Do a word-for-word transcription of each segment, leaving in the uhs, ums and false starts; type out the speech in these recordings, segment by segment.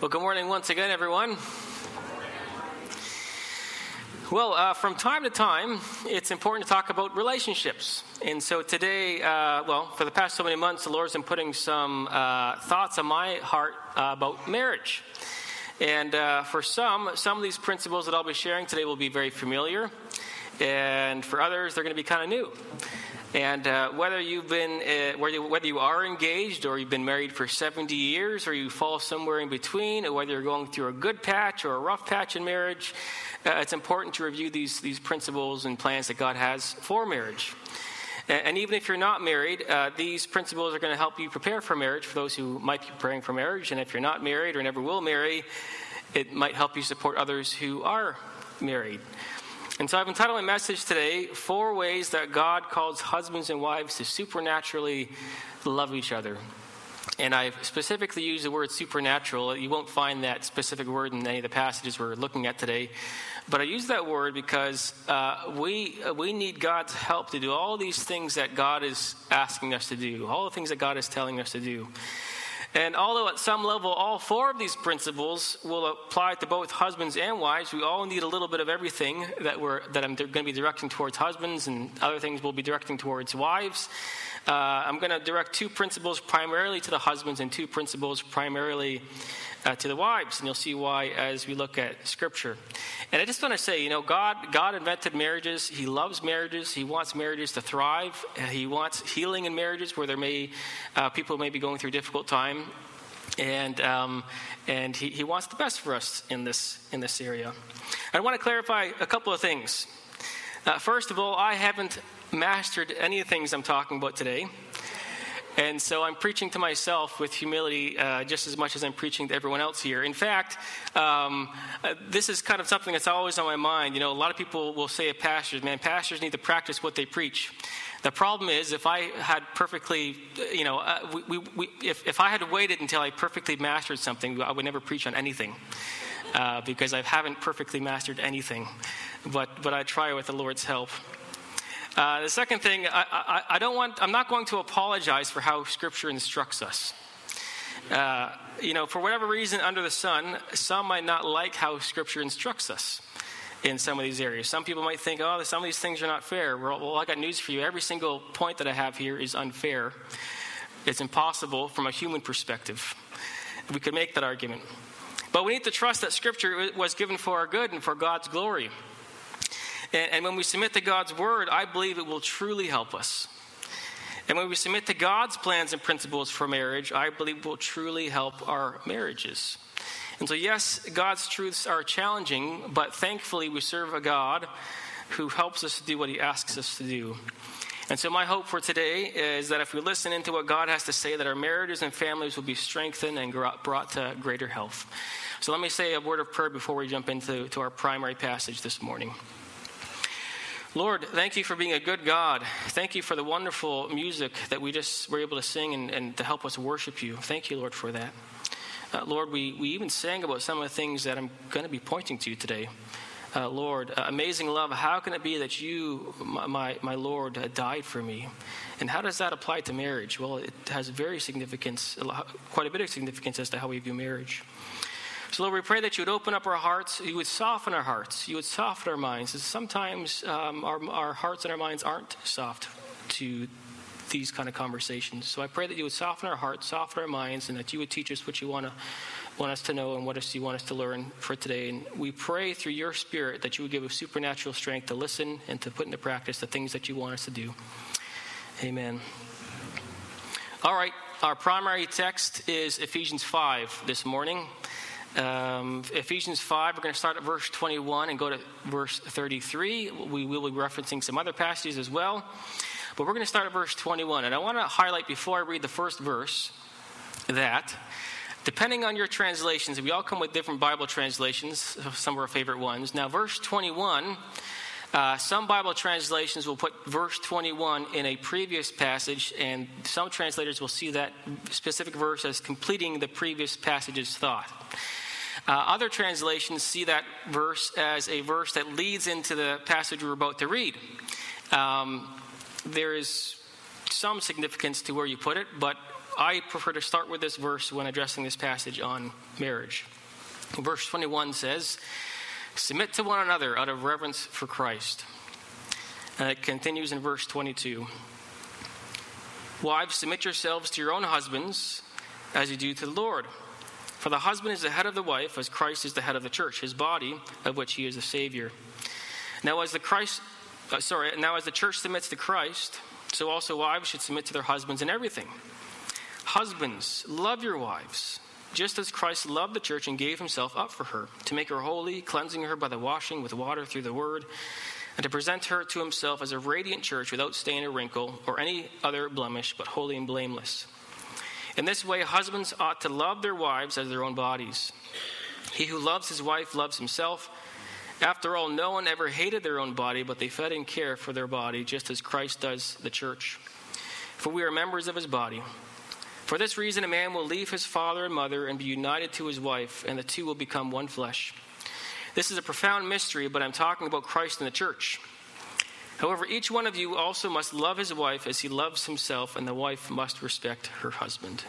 Well, good morning once again, everyone. Well, uh, from time to time, it's important to talk about relationships. And so today, uh, well, for the past so many months, the Lord's been putting some uh, thoughts on my heart uh, about marriage. And uh, for some, some of these principles that I'll be sharing today will be very familiar. And for others, they're going to be kind of new. And uh, whether you've been, uh, whether, you, whether you are engaged or you've been married for seventy years or you fall somewhere in between, or whether you're going through a good patch or a rough patch in marriage, uh, it's important to review these, these principles and plans that God has for marriage. And, and even if you're not married, uh, these principles are going to help you prepare for marriage for those who might be preparing for marriage. And if you're not married or never will marry, it might help you support others who are married. And so I've entitled my message today, Four Ways That God Calls Husbands and Wives to Supernaturally Love Each Other. And I've specifically used the word supernatural. You won't find that specific word in any of the passages we're looking at today. But I use that word because uh, we uh, we need God's help to do all these things that God is asking us to do, all the things that God is telling us to do. And although at some level all four of these principles will apply to both husbands and wives, we all need a little bit of everything that we're that I'm going to be directing towards husbands, and other things we'll be directing towards wives. Uh, I'm going to direct two principles primarily to the husbands and two principles primarily uh, to the wives, and you'll see why as we look at Scripture. And I just want to say, you know, God God invented marriages. He loves marriages. He wants marriages to thrive. He wants healing in marriages where there may uh, people may be going through a difficult time, and um, and he, he wants the best for us in this in this area. I want to clarify a couple of things. Uh, first of all, I haven't mastered any of the things I'm talking about today. And so I'm preaching to myself with humility uh, just as much as I'm preaching to everyone else here. In fact, um, uh, this is kind of something that's always on my mind. You know, a lot of people will say of pastors, man, pastors need to practice what they preach. The problem is, if I had perfectly, you know, uh, we, we, we, if, if I had waited until I perfectly mastered something, I would never preach on anything. Uh, because I haven't perfectly mastered anything. But, but I try with the Lord's help. Uh, the second thing, I, I, I don't want, I'm not going to apologize for how Scripture instructs us. Uh, you know, for whatever reason under the sun, some might not like how Scripture instructs us in some of these areas. Some people might think, oh, some of these things are not fair. Well, well, I got news for you. Every single point that I have here is unfair. It's impossible from a human perspective. We could make that argument. But we need to trust that Scripture was given for our good and for God's glory. And, and when we submit to God's word, I believe it will truly help us. And when we submit to God's plans and principles for marriage, I believe it will truly help our marriages. And so, yes, God's truths are challenging, but thankfully we serve a God who helps us to do what he asks us to do. And so my hope for today is that if we listen into what God has to say, that our marriages and families will be strengthened and brought to greater health. So let me say a word of prayer before we jump into to our primary passage this morning. Lord, thank you for being a good God. Thank you for the wonderful music that we just were able to sing and, and to help us worship you. Thank you, Lord, for that. Uh, Lord, we, we even sang about some of the things that I'm going to be pointing to today. Uh, Lord, uh, amazing love, how can it be that you, my, my, my Lord, uh, died for me? And how does that apply to marriage? Well, it has very significance, quite a bit of significance as to how we view marriage. So, Lord, we pray that you would open up our hearts, you would soften our hearts, you would soften our minds. Sometimes um, our, our hearts and our minds aren't soft to these kind of conversations. So I pray that you would soften our hearts, soften our minds, and that you would teach us what you want to want us to know and what you want us to learn for today. And we pray through your Spirit that you would give us supernatural strength to listen and to put into practice the things that you want us to do. Amen. All right, our primary text is Ephesians five this morning. Um, Ephesians five, we're going to start at verse twenty-one and go to verse thirty-three. We will be referencing some other passages as well. But we're going to start at verse twenty-one. And I want to highlight before I read the first verse that depending on your translations, we all come with different Bible translations, some of our favorite ones. Now, verse twenty-one, uh, some Bible translations will put verse twenty-one in a previous passage, and some translators will see that specific verse as completing the previous passage's thought. Uh, other translations see that verse as a verse that leads into the passage we're about to read. Um, there is some significance to where you put it, but I prefer to start with this verse when addressing this passage on marriage. Verse twenty-one says, submit to one another out of reverence for Christ. And it continues in verse twenty-two. Wives, submit yourselves to your own husbands as you do to the Lord. For the husband is the head of the wife, as Christ is the head of the church, his body, of which he is the Savior. Now as the Christ, uh, sorry, now as the church submits to Christ, so also wives should submit to their husbands in everything. Husbands, love your wives, just as Christ loved the church and gave himself up for her, to make her holy, cleansing her by the washing with water through the word, and to present her to himself as a radiant church without stain or wrinkle or any other blemish, but holy and blameless. In this way, husbands ought to love their wives as their own bodies. He who loves his wife loves himself. After all, no one ever hated their own body, but they fed and cared for their body, just as Christ does the church. For we are members of his body. For this reason, a man will leave his father and mother and be united to his wife, and the two will become one flesh. This is a profound mystery, but I'm talking about Christ and the church. However, each one of you also must love his wife as he loves himself, and the wife must respect her husband.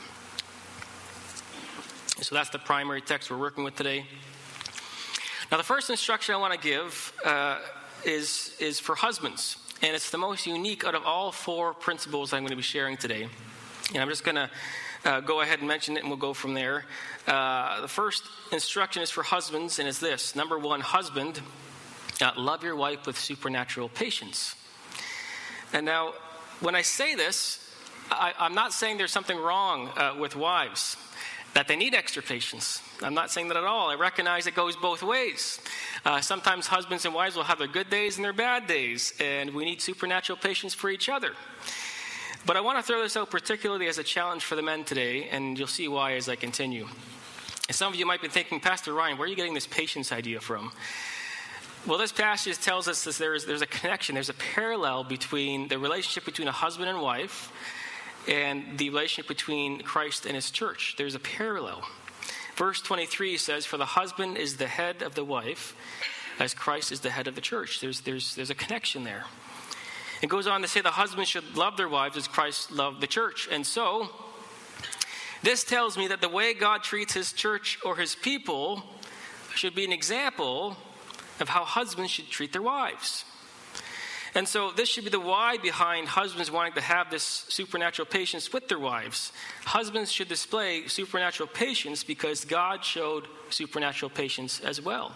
So that's the primary text we're working with today. Now, the first instruction I want to give uh, is, is for husbands, and it's the most unique out of all four principles I'm going to be sharing today. And I'm just going to uh, go ahead and mention it, and we'll go from there. Uh, the first instruction is for husbands, and it's this. Number one, husband, uh, love your wife with supernatural patience. And now, when I say this, I, I'm not saying there's something wrong uh, with wives, that they need extra patience. I'm not saying that at all. I recognize it goes both ways. Uh, sometimes husbands and wives will have their good days and their bad days, and we need supernatural patience for each other. But I want to throw this out particularly as a challenge for the men today, and you'll see why as I continue. And some of you might be thinking, Pastor Ryan, where are you getting this patience idea from? Well, this passage tells us that there's, there's a connection, there's a parallel between the relationship between a husband and wife and the relationship between Christ and his church. There's a parallel. Verse twenty-three says, for the husband is the head of the wife, as Christ is the head of the church. There's, there's, there's a connection there. It goes on to say the husbands should love their wives as Christ loved the church. And so, this tells me that the way God treats his church or his people should be an example of how husbands should treat their wives. And so this should be the why behind husbands wanting to have this supernatural patience with their wives. Husbands should display supernatural patience because God showed supernatural patience as well.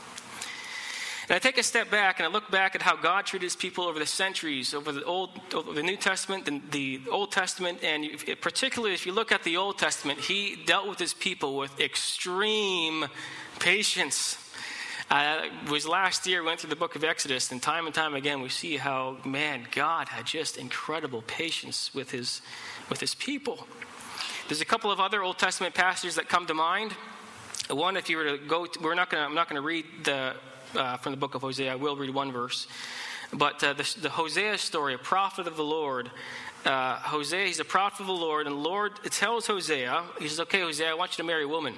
And I take a step back and I look back at how God treated his people over the centuries, over the Old, over the New Testament and the Old Testament, and particularly if you look at the Old Testament, he dealt with his people with extreme patience. Uh, it was last year, we went through the book of Exodus, and time and time again we see how, man, God had just incredible patience with his with his people. There's a couple of other Old Testament passages that come to mind. One, if you were to go, to, we're not going. I'm not going to read the uh, from the book of Hosea. I will read one verse, but uh, the, the Hosea story, a prophet of the Lord. Uh, Hosea, he's a prophet of the Lord, and the Lord tells Hosea, he says, "Okay, Hosea, I want you to marry a woman,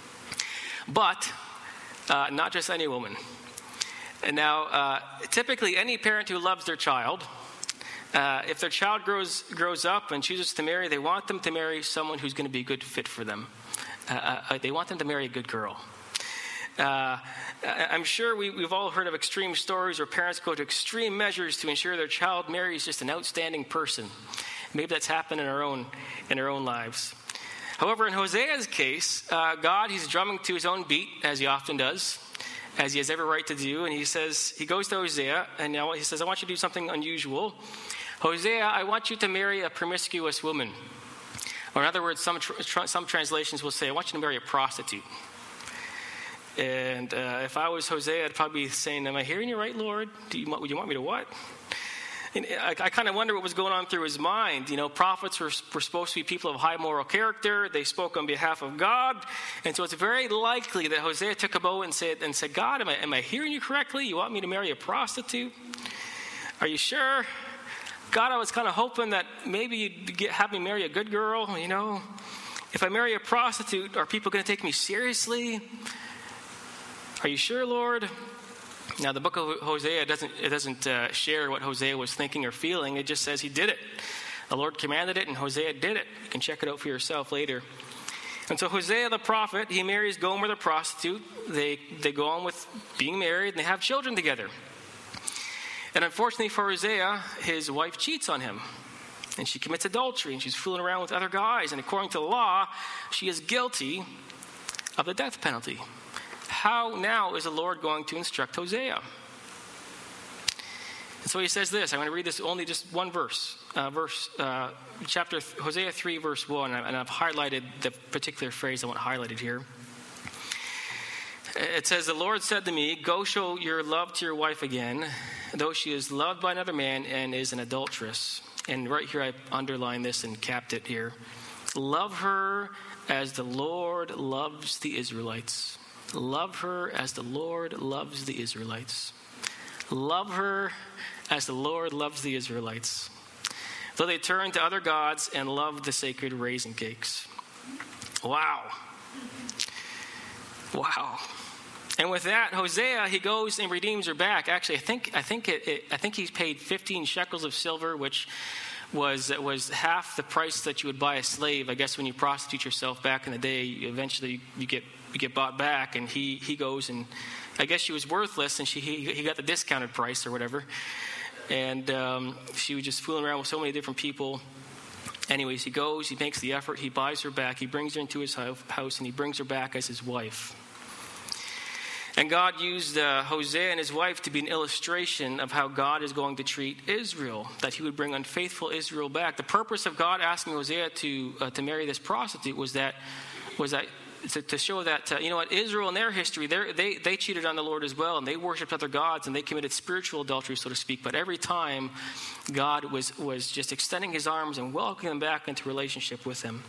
but." Uh, not just any woman. And now, uh, typically, any parent who loves their child, uh, if their child grows grows up and chooses to marry, they want them to marry someone who's going to be a good fit for them. Uh, uh, they want them to marry a good girl. Uh, I'm sure we, we've all heard of extreme stories where parents go to extreme measures to ensure their child marries just an outstanding person. Maybe that's happened in our own in our own lives. However, in Hosea's case, uh, God, he's drumming to his own beat, as he often does, as he has every right to do. And he says, he goes to Hosea, and now he says, I want you to do something unusual. Hosea, I want you to marry a promiscuous woman. Or in other words, some tr- tr- some translations will say, I want you to marry a prostitute. And uh, if I was Hosea, I'd probably be saying, am I hearing you right, Lord? Do you, would you want me to what? And I, I kind of wonder what was going on through his mind. You know, prophets were, were supposed to be people of high moral character. They spoke on behalf of God. And so it's very likely that Hosea took a bow and said, and said God, am I, am I hearing you correctly? You want me to marry a prostitute? Are you sure? God, I was kind of hoping that maybe you'd get, have me marry a good girl, you know. If I marry a prostitute, are people going to take me seriously? Are you sure, Lord? Now, the book of Hosea doesn't it doesn't uh, share what Hosea was thinking or feeling. It just says he did it. The Lord commanded it, and Hosea did it. You can check it out for yourself later. And so Hosea the prophet, he marries Gomer the prostitute. They, they go on with being married, and they have children together. And unfortunately for Hosea, his wife cheats on him. And she commits adultery, and she's fooling around with other guys. And according to the law, she is guilty of the death penalty. How now is the Lord going to instruct Hosea? And so he says this. I'm going to read this only just one verse. Uh, verse uh, chapter Hosea three, verse one. And I've highlighted the particular phrase I want highlighted here. It says, the Lord said to me, go show your love to your wife again, though she is loved by another man and is an adulteress. And right here I underlined this and capped it here. Love her as the Lord loves the Israelites. Love her as the Lord loves the Israelites. Love her as the Lord loves the Israelites. Though they turn to other gods and love the sacred raisin cakes. Wow. Wow. And with that, Hosea, he goes and redeems her back. Actually, I think I think it, it, I think he's paid fifteen shekels of silver, which was was half the price that you would buy a slave. I guess when you prostitute yourself back in the day, eventually you get you get bought back. And he he goes and I guess she was worthless, and she he, he got the discounted price or whatever. And um, she was just fooling around with so many different people. Anyways, he goes, he makes the effort, he buys her back, he brings her into his house, and he brings her back as his wife. And God used uh, Hosea and his wife to be an illustration of how God is going to treat Israel, that he would bring unfaithful Israel back. The purpose of God asking Hosea to uh, to marry this prostitute was that was that to, to show that uh, you know what, Israel in their history, they they cheated on the Lord as well, and they worshipped other gods, and they committed spiritual adultery, so to speak. But every time, God was was just extending his arms and welcoming them back into relationship with him.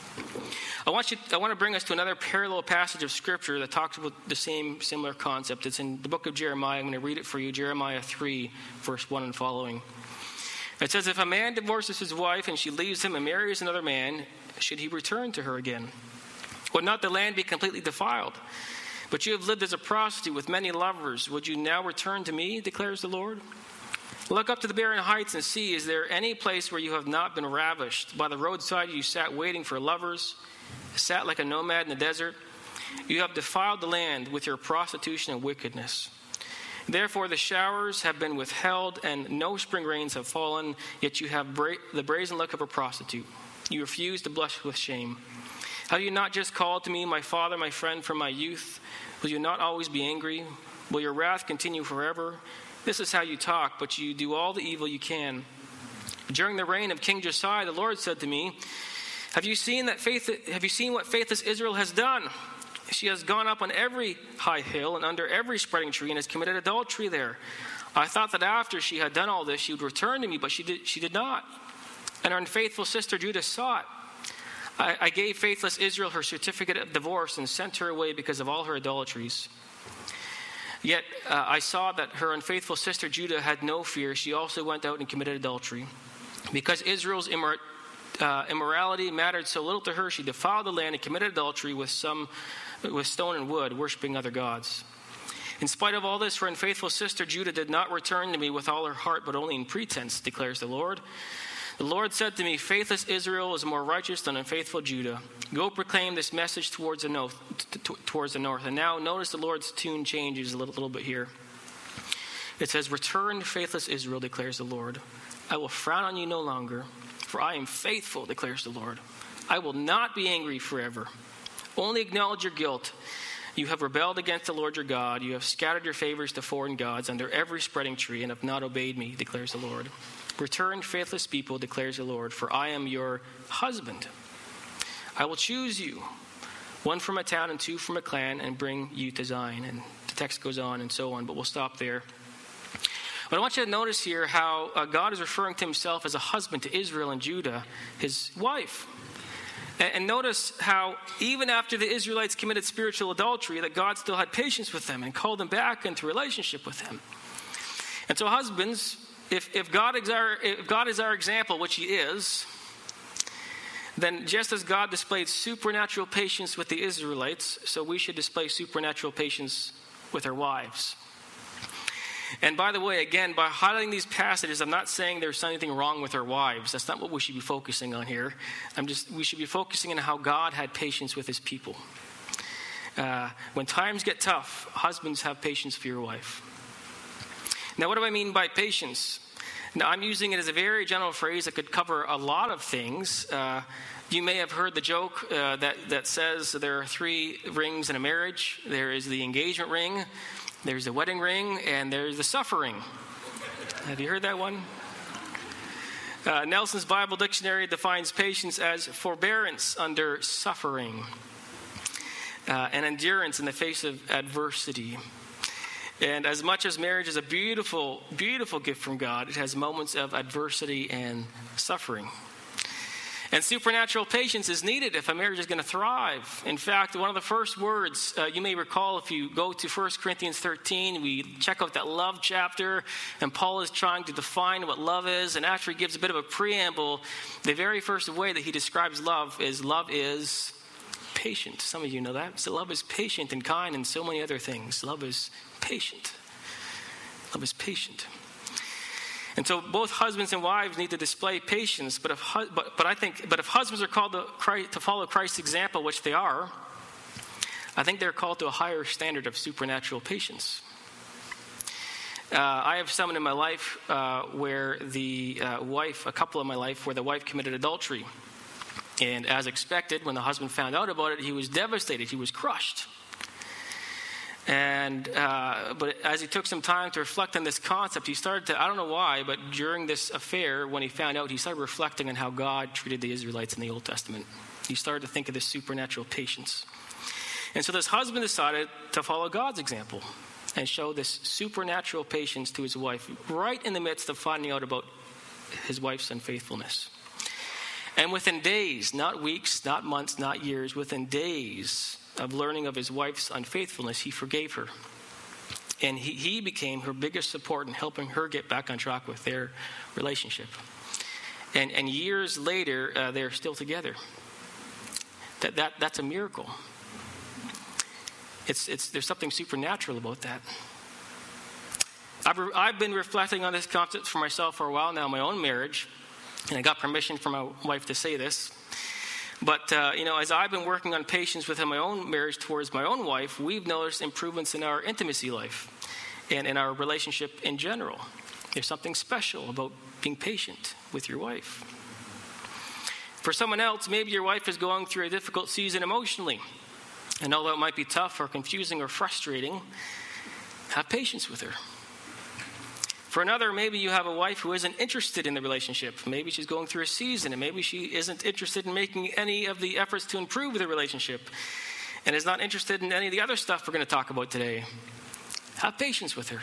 I want you. I want to bring us to another parallel passage of Scripture that talks about the same similar concept. It's in the book of Jeremiah. I'm going to read it for you. Jeremiah three, verse one and following. It says, if a man divorces his wife and she leaves him and marries another man, should he return to her again? Would not the land be completely defiled? But you have lived as a prostitute with many lovers. Would you now return to me, declares the Lord? Look up to the barren heights and see, is there any place where you have not been ravished? By the roadside you sat waiting for lovers, sat like a nomad in the desert. You have defiled the land with your prostitution and wickedness. Therefore the showers have been withheld and no spring rains have fallen, yet you have bra- the brazen look of a prostitute. You refuse to blush with shame. Have you not just called to me, my father, my friend, from my youth? Will you not always be angry? Will your wrath continue forever? This is how you talk, but you do all the evil you can. During the reign of King Josiah, the Lord said to me, Have you seen that faith? Have you seen what faithless Israel has done? She has gone up on every high hill and under every spreading tree and has committed adultery there. I thought that after she had done all this, she would return to me, but she did, she did not. And her unfaithful sister Judah saw it. I, I gave faithless Israel her certificate of divorce and sent her away because of all her idolatries. Yet uh, I saw that her unfaithful sister Judah had no fear. She also went out and committed adultery. Because Israel's immor- uh, immorality mattered so little to her, she defiled the land and committed adultery with some with stone and wood, worshiping other gods. In spite of all this, her unfaithful sister Judah did not return to me with all her heart, but only in pretense, declares the Lord. The Lord said to me, faithless Israel is more righteous than unfaithful Judah. Go proclaim this message towards the north. T- t- towards the north. And now notice the Lord's tune changes a little, little bit here. It says, return, faithless Israel, declares the Lord. I will frown on you no longer, for I am faithful, declares the Lord. I will not be angry forever. Only acknowledge your guilt. You have rebelled against the Lord your God. You have scattered your favors to foreign gods under every spreading tree and have not obeyed me, declares the Lord. Return, faithless people, declares the Lord, for I am your husband. I will choose you, one from a town and two from a clan, and bring you to Zion. And the text goes on and so on, but we'll stop there. But I want you to notice here how uh, God is referring to himself as a husband to Israel and Judah, his wife. And, and notice how even after the Israelites committed spiritual adultery, that God still had patience with them and called them back into relationship with him. And so husbands, If, if, God is our, if God is our example, which he is, then just as God displayed supernatural patience with the Israelites, so we should display supernatural patience with our wives. And by the way, again, by highlighting these passages, I'm not saying there's anything wrong with our wives. That's not what we should be focusing on here. I'm just we should be focusing on how God had patience with his people. Uh, when times get tough, husbands, have patience for your wife. Now, what do I mean by patience? Now, I'm using it as a very general phrase that could cover a lot of things. Uh, you may have heard the joke uh, that, that says there are three rings in a marriage. There is the engagement ring, there's the wedding ring, and there's the suffering. Have you heard that one? Uh, Nelson's Bible Dictionary defines patience as forbearance under suffering uh, and endurance in the face of adversity. And as much as marriage is a beautiful, beautiful gift from God, it has moments of adversity and suffering. And supernatural patience is needed if a marriage is going to thrive. In fact, one of the first words uh, you may recall if you go to First Corinthians thirteen, we check out that love chapter, and Paul is trying to define what love is. And after he gives a bit of a preamble, the very first way that he describes love is love is patient. Some of you know that. So love is patient and kind and so many other things. Love is patient. Love is patient. And so both husbands and wives need to display patience. But if but, but I think but if husbands are called to, Christ, to follow Christ's example, which they are, I think they're called to a higher standard of supernatural patience. Uh, I have someone in my life uh, where the uh, wife, a couple in my life, where the wife committed adultery. And as expected, when the husband found out about it, he was devastated. He was crushed. And uh, but as he took some time to reflect on this concept, he started to, I don't know why, but during this affair, when he found out, he started reflecting on how God treated the Israelites in the Old Testament. He started to think of this supernatural patience. And so this husband decided to follow God's example and show this supernatural patience to his wife right in the midst of finding out about his wife's unfaithfulness. And within days, not weeks, not months, not years, within days of learning of his wife's unfaithfulness, he forgave her. And he, he became her biggest support in helping her get back on track with their relationship. And, and years later, uh, they're still together. That, that, that's a miracle. It's, it's, there's something supernatural about that. I've, re- I've been reflecting on this concept for myself for a while now in my own marriage. And I got permission from my wife to say this. But, uh, you know, as I've been working on patience within my own marriage towards my own wife, we've noticed improvements in our intimacy life and in our relationship in general. There's something special about being patient with your wife. For someone else, maybe your wife is going through a difficult season emotionally. And although it might be tough or confusing or frustrating, have patience with her. For another, maybe you have a wife who isn't interested in the relationship. Maybe she's going through a season, and maybe she isn't interested in making any of the efforts to improve the relationship and is not interested in any of the other stuff we're going to talk about today. Have patience with her.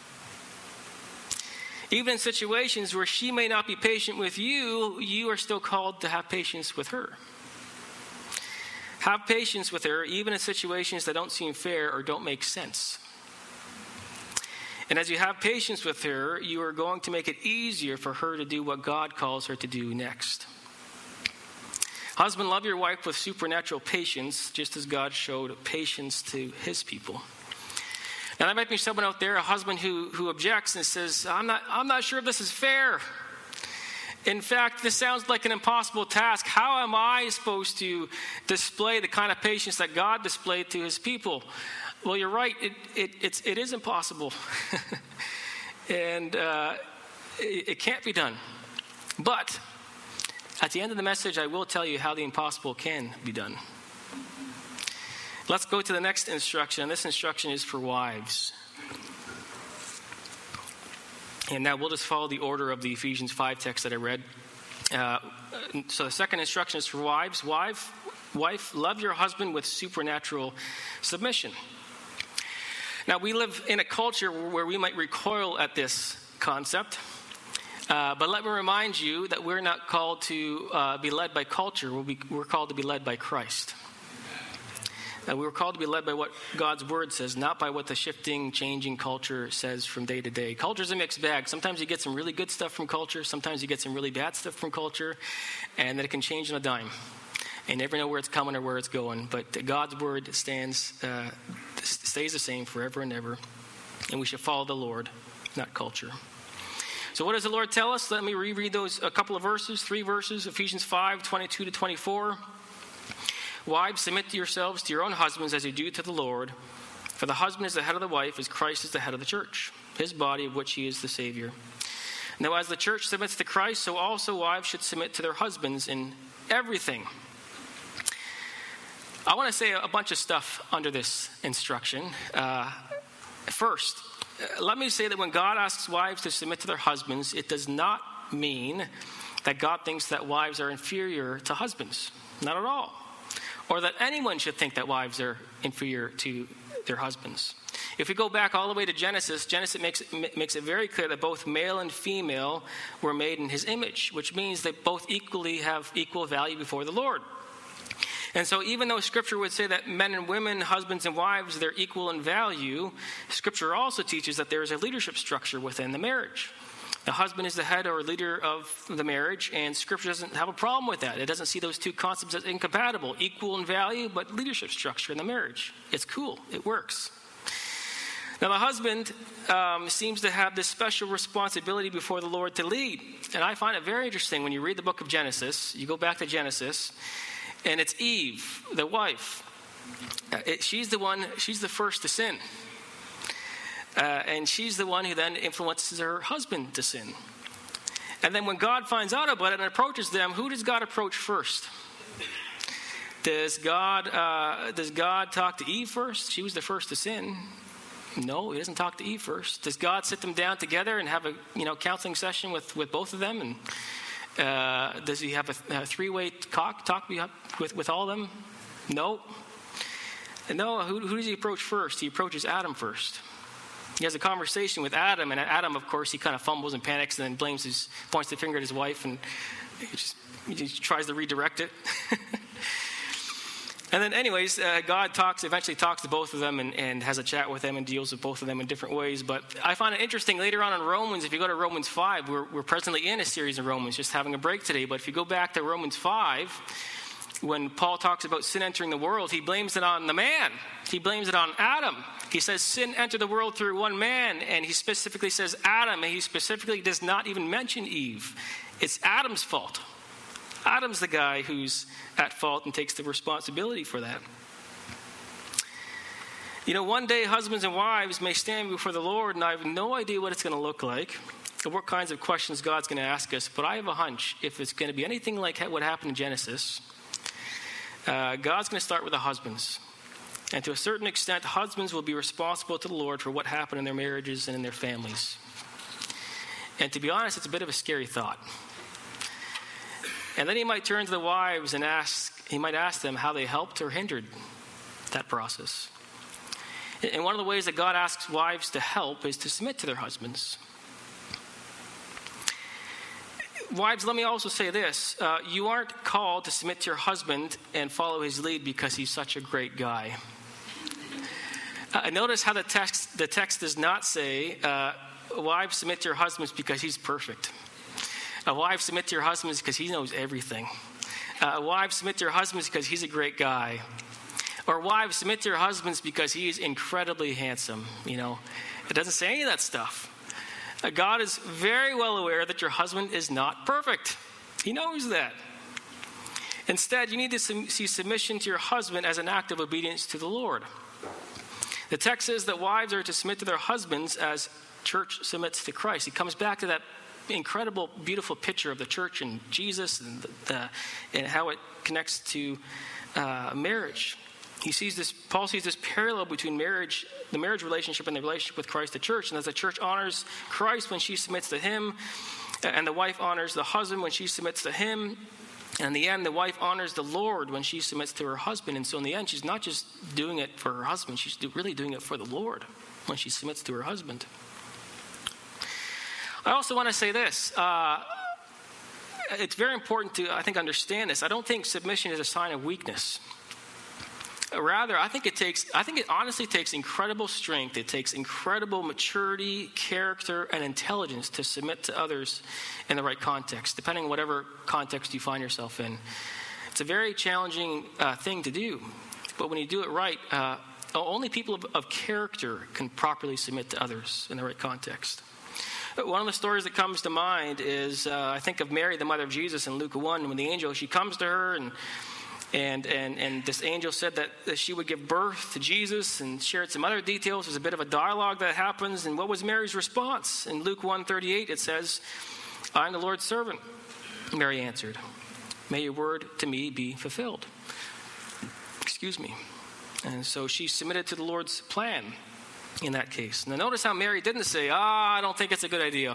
Even in situations where she may not be patient with you, you are still called to have patience with her. Have patience with her, even in situations that don't seem fair or don't make sense. And as you have patience with her, you are going to make it easier for her to do what God calls her to do next. Husband, love your wife with supernatural patience, just as God showed patience to his people. Now, there might be someone out there, a husband who, who objects and says, I'm not, I'm not sure if this is fair. In fact, this sounds like an impossible task. How am I supposed to display the kind of patience that God displayed to his people? Well, you're right. It it it's, it is impossible, and uh, it, it can't be done. But at the end of the message, I will tell you how the impossible can be done. Let's go to the next instruction. This instruction is for wives. And now we'll just follow the order of the Ephesians five text that I read. Uh, so the second instruction is for wives. Wife, wife, love your husband with supernatural submission. Now, we live in a culture where we might recoil at this concept. Uh, but let me remind you that we're not called to uh, be led by culture. We'll be, we're called to be led by Christ. And we were called to be led by what God's word says, not by what the shifting, changing culture says from day to day. Culture's a mixed bag. Sometimes you get some really good stuff from culture. Sometimes you get some really bad stuff from culture. And then it can change on a dime. And you never know where it's coming or where it's going. But God's word stands, uh, stays the same forever and ever. And we should follow the Lord not culture. So what does the Lord tell us? Let me reread those a couple of verses, three verses, Ephesians five, twenty-two to twenty-four. Wives, submit to yourselves to your own husbands as you do to the Lord. For the husband is the head of the wife, as Christ is the head of the church, his body, of which he is the Savior. Now, as the church submits to Christ, so also wives should submit to their husbands in everything. I want to say a bunch of stuff under this instruction. Uh, first, let me say that when God asks wives to submit to their husbands, it does not mean that God thinks that wives are inferior to husbands. Not at all. Or that anyone should think that wives are inferior to their husbands. If we go back all the way to Genesis, Genesis makes it, makes it very clear that both male and female were made in his image, which means that both equally have equal value before the Lord. And so even though Scripture would say that men and women, husbands and wives, they're equal in value, Scripture also teaches that there is a leadership structure within the marriage. The husband is the head or leader of the marriage, and Scripture doesn't have a problem with that. It doesn't see those two concepts as incompatible, equal in value, but leadership structure in the marriage. It's cool. It works. Now, the husband um, seems to have this special responsibility before the Lord to lead. And I find it very interesting when you read the book of Genesis, you go back to Genesis, and it's Eve, the wife. Uh, it, she's the one, she's the first to sin. Uh, and she's the one who then influences her husband to sin. And then when God finds out about it and approaches them, who does God approach first? Does God uh, does God talk to Eve first? She was the first to sin. No, he doesn't talk to Eve first. Does God sit them down together and have a you know counseling session with, with both of them? And uh, does he have a, a three-way talk, talk with, with all of them? No. No, who, who does he approach first? He approaches Adam first. He has a conversation with Adam, and Adam, of course, he kind of fumbles and panics and then blames his, points the finger at his wife, and he just, he just tries to redirect it. And then anyways, uh, God talks, eventually talks to both of them and, and has a chat with them and deals with both of them in different ways. But I find it interesting later on in Romans, if you go to Romans five, we're, we're presently in a series of Romans, just having a break today. But if you go back to Romans five, when Paul talks about sin entering the world, he blames it on the man. He blames it on Adam. He says sin entered the world through one man, and he specifically says Adam, and he specifically does not even mention Eve. It's Adam's fault. Adam's the guy who's at fault and takes the responsibility for that. You know, one day husbands and wives may stand before the Lord, and I have no idea what it's going to look like or what kinds of questions God's going to ask us, but I have a hunch if it's going to be anything like what happened in Genesis, uh, God's going to start with the husbands. And to a certain extent, husbands will be responsible to the Lord for what happened in their marriages and in their families. And to be honest, it's a bit of a scary thought. And then he might turn to the wives and ask, he might ask them how they helped or hindered that process. And one of the ways that God asks wives to help is to submit to their husbands. Wives, let me also say this. Uh, you aren't called to submit to your husband and follow his lead because he's such a great guy. Uh, notice how the text, the text does not say, uh, wives, submit to your husbands because he's perfect. Uh, wives, submit to your husbands because he knows everything. Uh, wives, submit to your husbands because he's a great guy. Or wives, submit to your husbands because he is incredibly handsome. You know, it doesn't say any of that stuff. Uh, God is very well aware that your husband is not perfect. He knows that. Instead, you need to sum- see submission to your husband as an act of obedience to the Lord. The text says that wives are to submit to their husbands as church submits to Christ. It comes back to that incredible, beautiful picture of the church and Jesus and, the, the, and how it connects to uh, marriage. He sees this, Paul sees this parallel between marriage, the marriage relationship and the relationship with Christ, the church. And as the church honors Christ when she submits to him, and the wife honors the husband when she submits to him, and in the end, the wife honors the Lord when she submits to her husband. And so in the end, she's not just doing it for her husband, she's really doing it for the Lord when she submits to her husband. I also want to say this. Uh, it's very important to, I think, understand this. I don't think submission is a sign of weakness. Rather, I think it takes, I think it honestly takes incredible strength. It takes incredible maturity, character, and intelligence to submit to others in the right context, depending on whatever context you find yourself in. It's a very challenging uh, thing to do. But when you do it right, uh, only people of, of character can properly submit to others in the right context. One of the stories that comes to mind is, uh, I think of Mary, the mother of Jesus, in Luke one, when the angel, she comes to her, and and and and this angel said that, that she would give birth to Jesus, and shared some other details. There's a bit of a dialogue that happens, and what was Mary's response? In Luke one thirty-eight, it says, "I am the Lord's servant," Mary answered. "May your word to me be fulfilled." Excuse me. And so she submitted to the Lord's plan in that case. Now notice how Mary didn't say, ah, I don't think it's a good idea.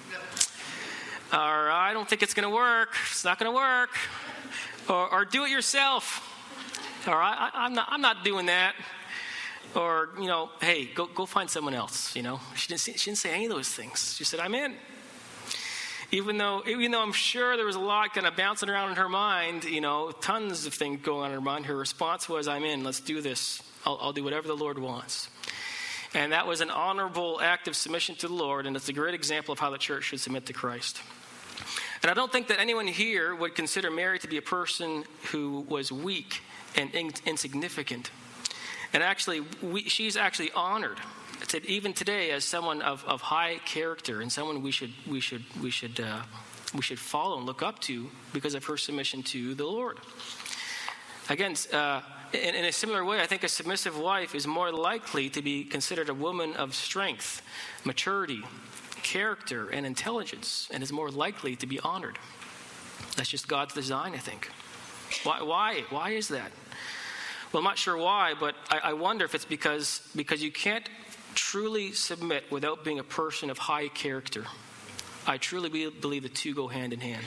Or I don't think it's going to work. It's not going to work. Or, or do it yourself. Or I, I, I'm not. I'm not doing that. Or you know, hey, go go find someone else. You know, she didn't. Say, she didn't say any of those things. She said, I'm in. Even though, even though I'm sure there was a lot kind of bouncing around in her mind, you know, tons of things going on in her mind, her response was, I'm in, let's do this. I'll, I'll do whatever the Lord wants. And that was an honorable act of submission to the Lord, and it's a great example of how the church should submit to Christ. And I don't think that anyone here would consider Mary to be a person who was weak and in, insignificant. And actually, we, she's actually honored. Even today, as someone of, of high character and someone we should we should we should uh, we should follow and look up to because of her submission to the Lord. Again, uh, in, in a similar way, I think a submissive wife is more likely to be considered a woman of strength, maturity, character, and intelligence, and is more likely to be honored. That's just God's design, I think. Why? Why? Why is that? Well, I'm not sure why, but I, I wonder if it's because because you can't truly submit without being a person of high character. I truly be, believe the two go hand in hand.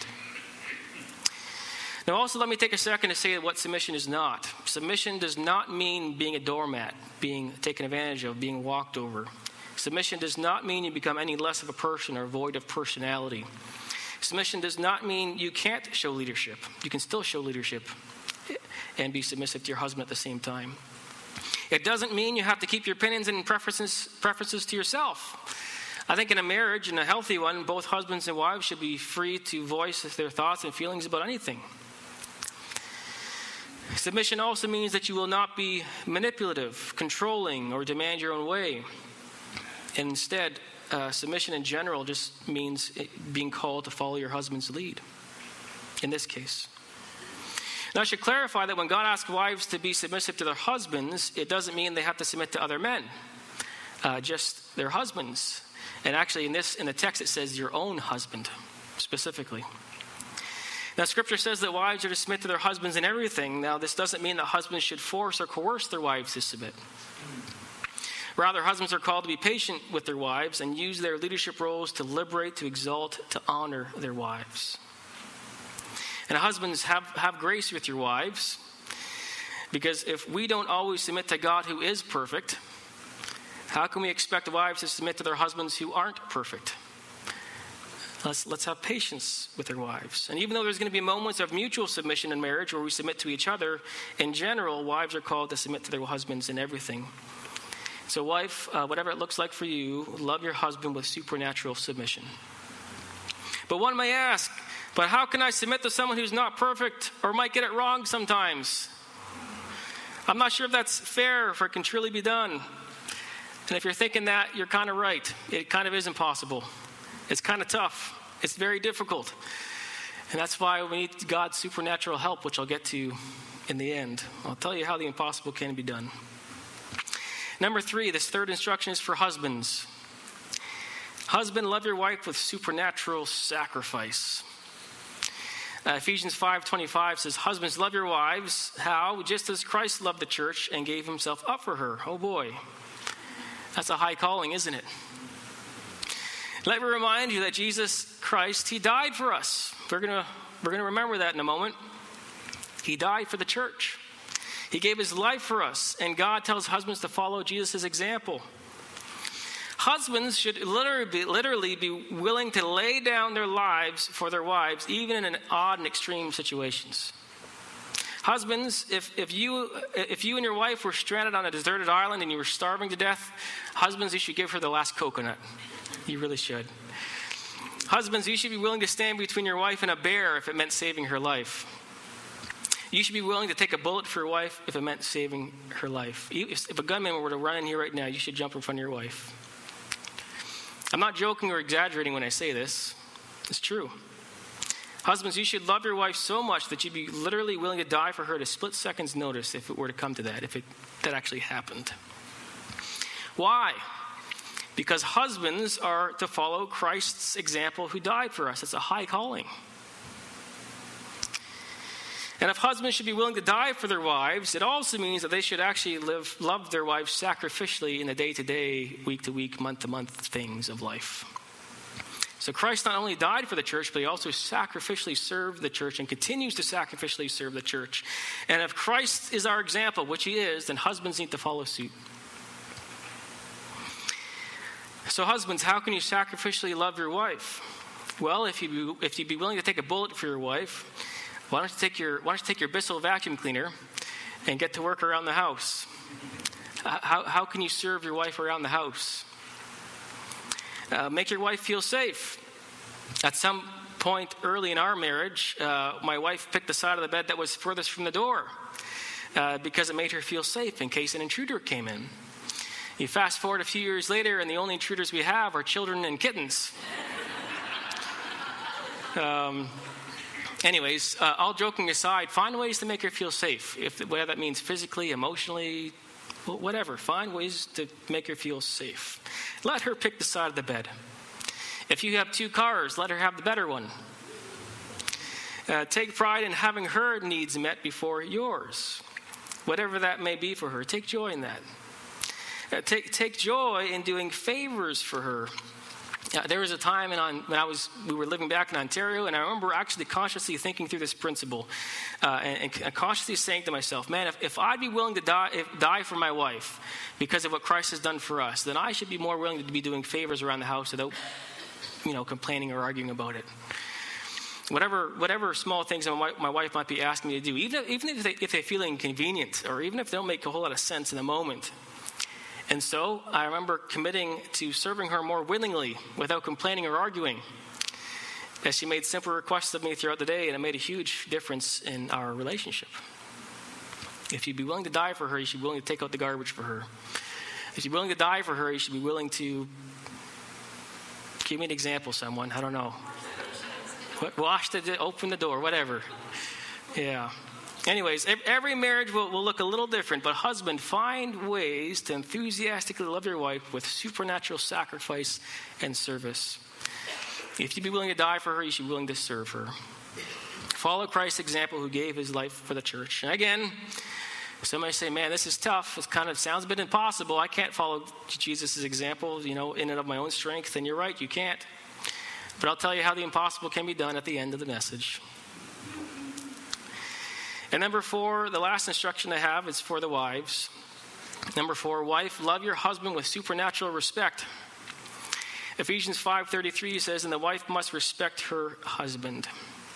Now also let me take a second to say what submission is not. Submission does not mean being a doormat, being taken advantage of, being walked over. Submission does not mean you become any less of a person or void of personality. Submission does not mean you can't show leadership. You can still show leadership and be submissive to your husband at the same time. It doesn't mean you have to keep your opinions and preferences, preferences to yourself. I think in a marriage, in a healthy one, both husbands and wives should be free to voice their thoughts and feelings about anything. Submission also means that you will not be manipulative, controlling, or demand your own way. And instead, uh, submission in general just means being called to follow your husband's lead, in this case. Now, I should clarify that when God asks wives to be submissive to their husbands, it doesn't mean they have to submit to other men, uh, just their husbands. And actually, in this in the text, it says your own husband, specifically. Now, Scripture says that wives are to submit to their husbands in everything. Now, this doesn't mean that husbands should force or coerce their wives to submit. Rather, husbands are called to be patient with their wives and use their leadership roles to liberate, to exalt, to honor their wives. And husbands, have, have grace with your wives, because if we don't always submit to God who is perfect, how can we expect wives to submit to their husbands who aren't perfect? Let's, let's have patience with their wives. And even though there's going to be moments of mutual submission in marriage where we submit to each other, in general, wives are called to submit to their husbands in everything. So wife, uh, whatever it looks like for you, love your husband with supernatural submission. But one may ask, but how can I submit to someone who's not perfect or might get it wrong sometimes? I'm not sure if that's fair, if it can truly be done. And if you're thinking that, you're kind of right. It kind of is impossible. It's kind of tough. It's very difficult. And that's why we need God's supernatural help, which I'll get to in the end. I'll tell you how the impossible can be done. Number three, this third instruction is for husbands. Husband, love your wife with supernatural sacrifice. Uh, Ephesians five twenty-five says, husbands, love your wives. How? Just as Christ loved the church and gave himself up for her. Oh boy. That's a high calling, isn't it? Let me remind you that Jesus Christ, he died for us. We're going to we're going to remember that in a moment. He died for the church. He gave his life for us, and God tells husbands to follow Jesus' example. Husbands should literally be, literally be willing to lay down their lives for their wives, even in odd and extreme situations. Husbands, if, if you if you and your wife were stranded on a deserted island and you were starving to death, husbands, you should give her the last coconut. You really should. Husbands, you should be willing to stand between your wife and a bear if it meant saving her life. You should be willing to take a bullet for your wife if it meant saving her life. If a gunman were to run in here right now, you should jump in front of your wife. I'm not joking or exaggerating when I say this. It's true. Husbands, you should love your wife so much that you'd be literally willing to die for her at a split second's notice if it were to come to that, if it, that actually happened. Why? Because husbands are to follow Christ's example who died for us. It's a high calling. And if husbands should be willing to die for their wives, it also means that they should actually live, love their wives sacrificially in the day-to-day, week-to-week, month-to-month things of life. So Christ not only died for the church, but he also sacrificially served the church and continues to sacrificially serve the church. And if Christ is our example, which he is, then husbands need to follow suit. So husbands, how can you sacrificially love your wife? Well, if you if you'd be willing to take a bullet for your wife, why don't you take your why don't you take your Bissell vacuum cleaner and get to work around the house? How how can you serve your wife around the house? Uh, make your wife feel safe. At some point early in our marriage, uh, my wife picked the side of the bed that was furthest from the door uh, because it made her feel safe in case an intruder came in. You fast forward a few years later, and the only intruders we have are children and kittens. um, anyways, uh, all joking aside, find ways to make her feel safe. If whether that means physically, emotionally, whatever. Find ways to make her feel safe. Let her pick the side of the bed. If you have two cars, let her have the better one. Uh, take pride in having her needs met before yours. Whatever that may be for her, take joy in that. Uh, take take joy in doing favors for her. Uh, there was a time in on, when I was we were living back in Ontario, and I remember actually consciously thinking through this principle uh, and, and consciously saying to myself, man, if, if I'd be willing to die, if, die for my wife because of what Christ has done for us, then I should be more willing to be doing favors around the house without, you know, complaining or arguing about it. Whatever whatever small things my, my wife might be asking me to do, even, even if, they, if they feel inconvenient or even if they don't make a whole lot of sense in the moment. And so I remember committing to serving her more willingly without complaining or arguing, as she made simple requests of me throughout the day, and it made a huge difference in our relationship. If you'd be willing to die for her, you should be willing to take out the garbage for her. If you're willing to die for her, you should be willing to give me an example, someone. I don't know. Wash the, open the door, whatever. Yeah. Anyways, every marriage will, will look a little different, but husband, find ways to enthusiastically love your wife with supernatural sacrifice and service. If you'd be willing to die for her, you should be willing to serve her. Follow Christ's example who gave his life for the church. And again, somebody say, man, this is tough. It kind of sounds a bit impossible. I can't follow Jesus' example, you know, in and of my own strength. And you're right, you can't. But I'll tell you how the impossible can be done at the end of the message. And number four, the last instruction I have is for the wives. Number four, wife, love your husband with supernatural respect. Ephesians five thirty-three says, and the wife must respect her husband.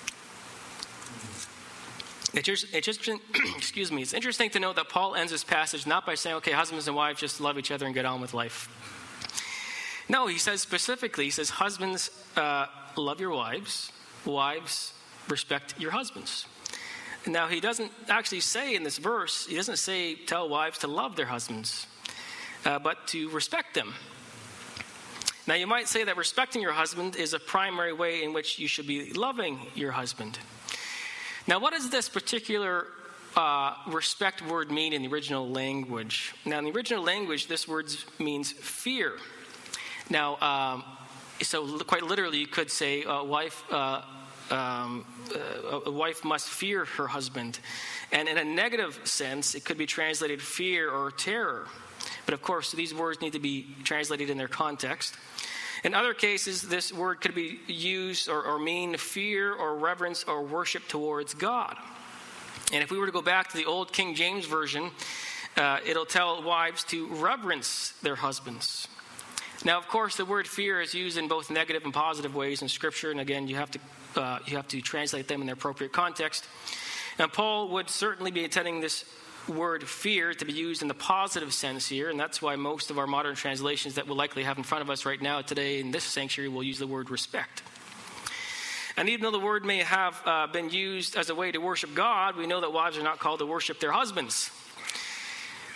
It's just, it's just excuse me, it's interesting to note that Paul ends this passage not by saying, okay, husbands and wives just love each other and get on with life. No, he says specifically, he says, husbands, uh, love your wives. Wives, respect your husbands. Now, he doesn't actually say in this verse, he doesn't say tell wives to love their husbands, uh, but to respect them. Now, you might say that respecting your husband is a primary way in which you should be loving your husband. Now, what does this particular uh, respect word mean in the original language? Now, in the original language, this word means fear. Now, um, so quite literally, you could say, uh, wife, uh, um, uh, a wife must fear her husband. And in a negative sense, it could be translated fear or terror. But of course, these words need to be translated in their context. In other cases, this word could be used or, or mean fear or reverence or worship towards God. And if we were to go back to the old King James Version, uh, it'll tell wives to reverence their husbands. Now, of course, the word fear is used in both negative and positive ways in Scripture, and again, you have to uh, you have to translate them in their appropriate context. Now, Paul would certainly be intending this word fear to be used in the positive sense here, and that's why most of our modern translations that we'll likely have in front of us right now today in this sanctuary will use the word respect. And even though the word may have uh, been used as a way to worship God, we know that wives are not called to worship their husbands.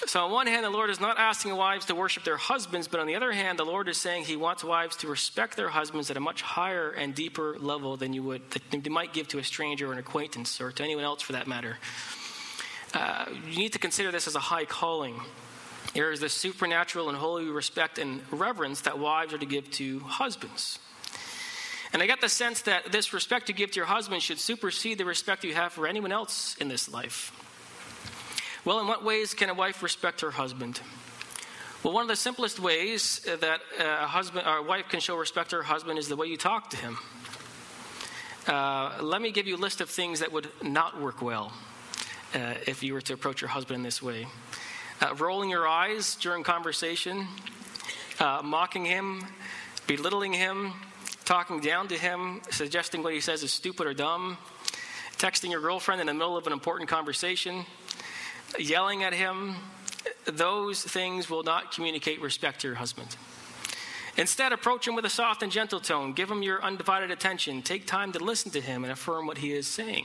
So on one hand, the Lord is not asking wives to worship their husbands, but on the other hand, the Lord is saying he wants wives to respect their husbands at a much higher and deeper level than you would, that they might give to a stranger or an acquaintance, or to anyone else for that matter. Uh, you need to consider this as a high calling. There is this supernatural and holy respect and reverence that wives are to give to husbands. And I get the sense that this respect you give to your husband should supersede the respect you have for anyone else in this life. Well, in what ways can a wife respect her husband? Well, one of the simplest ways that a husband or a wife can show respect to her husband is the way you talk to him. Uh, let me give you a list of things that would not work well uh, if you were to approach your husband in this way. Uh, rolling your eyes during conversation, uh, mocking him, belittling him, talking down to him, suggesting what he says is stupid or dumb, texting your girlfriend in the middle of an important conversation, yelling at him. Those things will not communicate respect to your husband. Instead, approach him with a soft and gentle tone. Give him your undivided attention. Take time to listen to him and affirm what he is saying.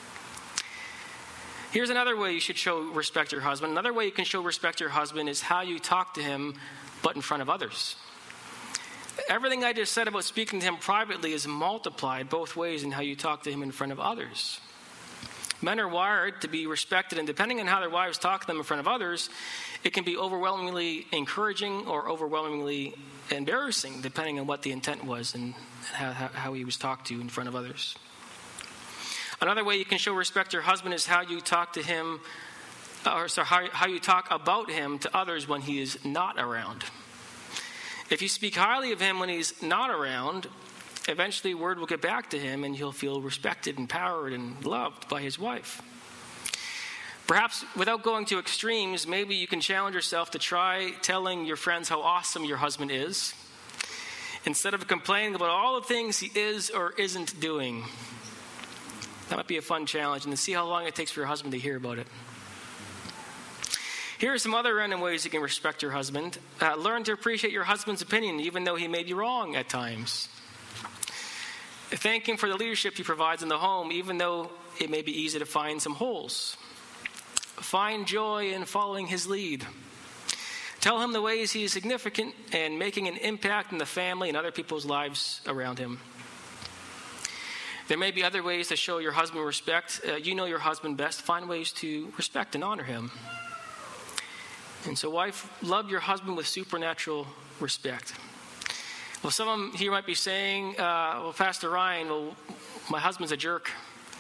Here's another way you should show respect to your husband. Another way you can show respect to your husband is how you talk to him, but in front of others. Everything I just said about speaking to him privately is multiplied both ways in how you talk to him in front of others. Men are wired to be respected, and depending on how their wives talk to them in front of others, it can be overwhelmingly encouraging or overwhelmingly embarrassing, depending on what the intent was and how, how, how he was talked to in front of others. Another way you can show respect to your husband is how you talk to him, or sorry, how, how you talk about him to others when he is not around. If you speak highly of him when he's not around, eventually word will get back to him and he'll feel respected, empowered, and loved by his wife. Perhaps without going to extremes, maybe you can challenge yourself to try telling your friends how awesome your husband is, instead of complaining about all the things he is or isn't doing. That might be a fun challenge, and to see how long it takes for your husband to hear about it. Here are some other random ways you can respect your husband. Uh, learn to appreciate your husband's opinion, even though he may be wrong at times. Thank him for the leadership he provides in the home, even though it may be easy to find some holes. Find joy in following his lead. Tell him the ways he is significant and making an impact in the family and other people's lives around him. There may be other ways to show your husband respect. Uh, you know your husband best. Find ways to respect and honor him. And so, wife, love your husband with supernatural respect. Well, someone here might be saying, uh, well, Pastor Ryan, well, my husband's a jerk.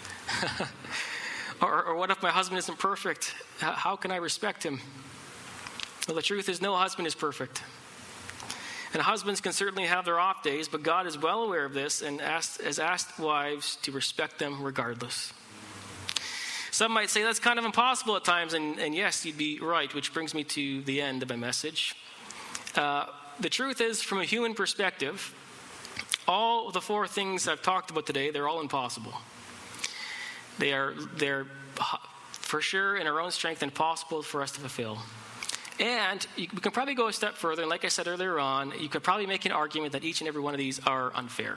or, or what if my husband isn't perfect? How, how can I respect him? Well, the truth is no husband is perfect. And husbands can certainly have their off days, but God is well aware of this and asked, has asked wives to respect them regardless. Some might say that's kind of impossible at times, and, and yes, you'd be right, which brings me to the end of my message. Uh, the truth is, from a human perspective, all the four things I've talked about today, they're all impossible. They are, they're for sure in our own strength impossible for us to fulfill. And you, we can probably go a step further, and like I said earlier on, you could probably make an argument that each and every one of these are unfair.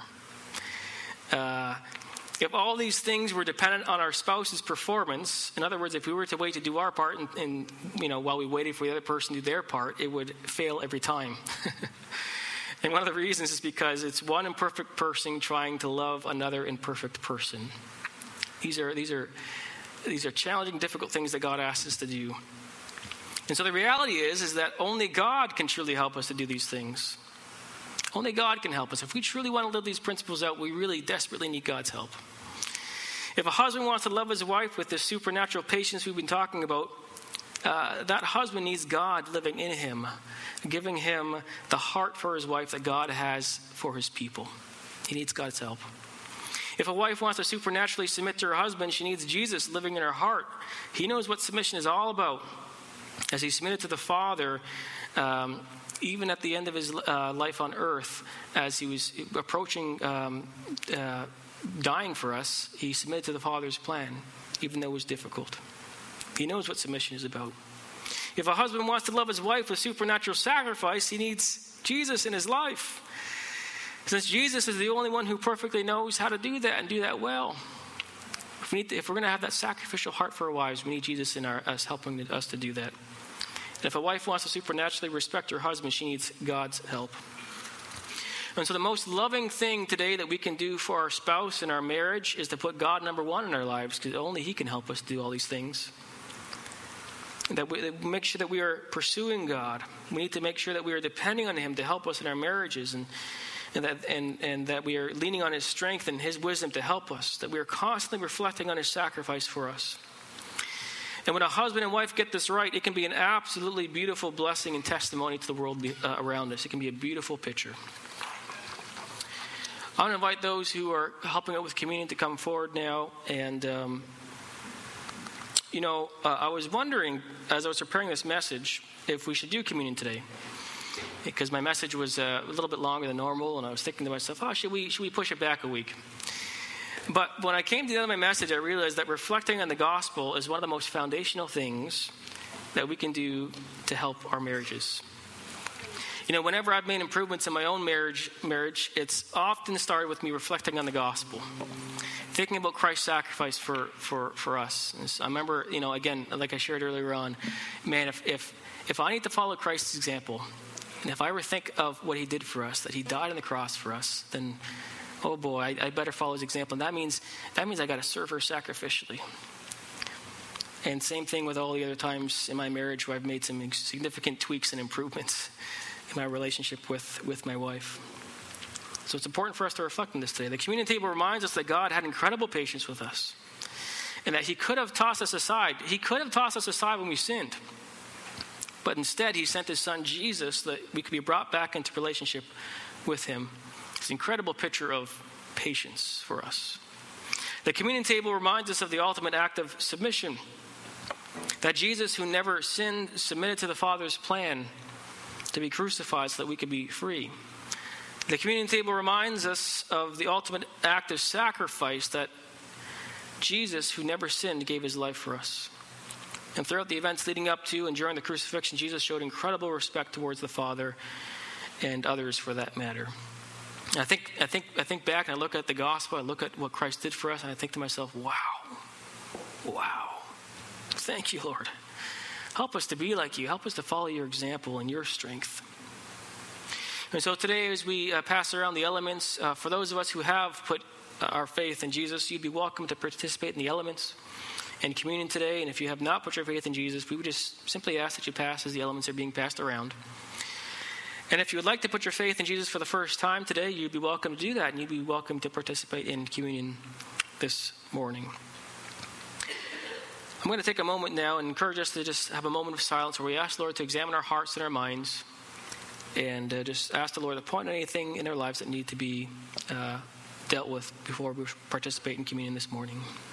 Uh, if all these things were dependent on our spouse's performance, in other words, if we were to wait to do our part, and, and you know, while we waited for the other person to do their part, it would fail every time. And one of the reasons is because it's one imperfect person trying to love another imperfect person. These are these are these are challenging, difficult things that God asks us to do. And so the reality is, is that only God can truly help us to do these things. Only God can help us. If we truly want to live these principles out, we really desperately need God's help. If a husband wants to love his wife with this supernatural patience we've been talking about, uh, that husband needs God living in him, giving him the heart for his wife that God has for his people. He needs God's help. If a wife wants to supernaturally submit to her husband, she needs Jesus living in her heart. He knows what submission is all about. As he submitted to the Father, um, even at the end of his uh, life on earth, as he was approaching um, uh, dying for us, he submitted to the Father's plan, even though it was difficult. He knows what submission is about. If a husband wants to love his wife with supernatural sacrifice, he needs Jesus in his life. Since Jesus is the only one who perfectly knows how to do that and do that well. If, we need to, if we're going to have that sacrificial heart for our wives, we need Jesus in our, us helping us to do that. And if a wife wants to supernaturally respect her husband, she needs God's help. And so the most loving thing today that we can do for our spouse in our marriage is to put God number one in our lives, because only he can help us do all these things. That we that make sure that we are pursuing God. We need to make sure that we are depending on him to help us in our marriages, and and that and, and that we are leaning on his strength and his wisdom to help us, that we are constantly reflecting on his sacrifice for us. And when a husband and wife get this right, it can be an absolutely beautiful blessing and testimony to the world uh, around us. It can be a beautiful picture. I want to invite those who are helping out with communion to come forward now. And, um, you know, uh, I was wondering, as I was preparing this message, if we should do communion today. Because my message was uh, a little bit longer than normal, and I was thinking to myself, oh, should we, should we push it back a week? But when I came to the end of my message, I realized that reflecting on the gospel is one of the most foundational things that we can do to help our marriages. You know, whenever I've made improvements in my own marriage, marriage, it's often started with me reflecting on the gospel, thinking about Christ's sacrifice for, for, for us. And so I remember, you know, again, like I shared earlier on, man, if, if if I need to follow Christ's example, and if I ever think of what he did for us, that he died on the cross for us, then, oh boy, I, I better follow his example. And that means that means I got to serve her sacrificially. And same thing with all the other times in my marriage where I've made some significant tweaks and improvements in my relationship with, with my wife. So it's important for us to reflect on this today. The communion table reminds us that God had incredible patience with us, and that he could have tossed us aside. He could have tossed us aside when we sinned. But instead, he sent his son Jesus so that we could be brought back into relationship with him. It's an incredible picture of patience for us. The communion table reminds us of the ultimate act of submission. That Jesus, who never sinned, submitted to the Father's plan to be crucified so that we could be free. The communion table reminds us of the ultimate act of sacrifice, that Jesus, who never sinned, gave his life for us. And throughout the events leading up to and during the crucifixion, Jesus showed incredible respect towards the Father and others for that matter. And I think I think I think back and I look at the gospel, I look at what Christ did for us, and I think to myself, wow, wow. Thank you, Lord. Help us to be like you. Help us to follow your example and your strength. And so today, as we uh, pass around the elements, uh, for those of us who have put uh, our faith in Jesus, you'd be welcome to participate in the elements and communion today. And if you have not put your faith in Jesus, we would just simply ask that you pass as the elements are being passed around. And if you would like to put your faith in Jesus for the first time today, you'd be welcome to do that, and you'd be welcome to participate in communion this morning. I'm going to take a moment now and encourage us to just have a moment of silence where we ask the Lord to examine our hearts and our minds, and uh, just ask the Lord to point out anything in our lives that need to be uh, dealt with before we participate in communion this morning.